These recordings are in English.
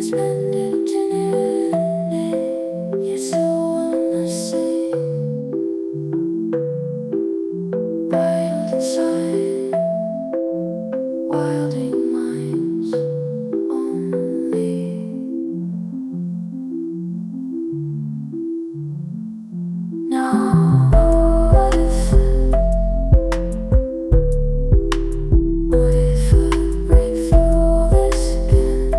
Wilding minds only. Now, what if I break through all this again?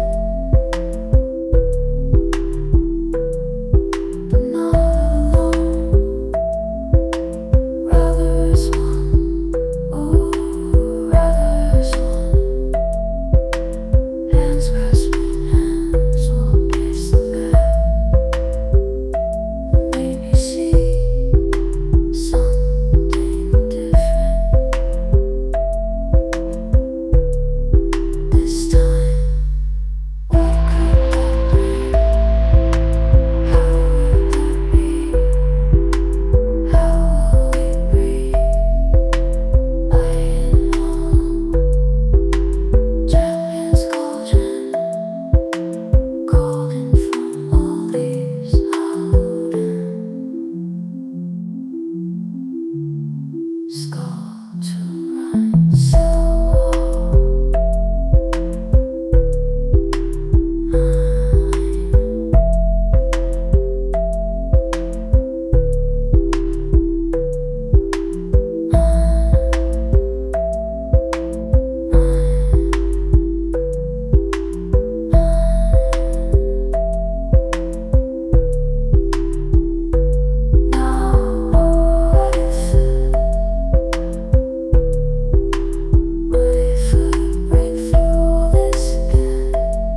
But not alone. Rather as one. Oh, rather as one. Hands grasping hands will pierce the veil. Maybe see something different this time. What could that bring? How would that be? How will we breathe? Lying on Japan's cauldron, golden from all these howling skull to run so what if I break through all this again?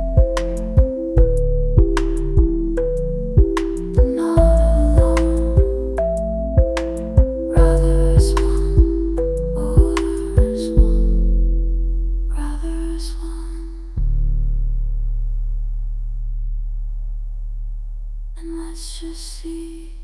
But not alone. Rather as one, or as one. Rather as one. And let's just see.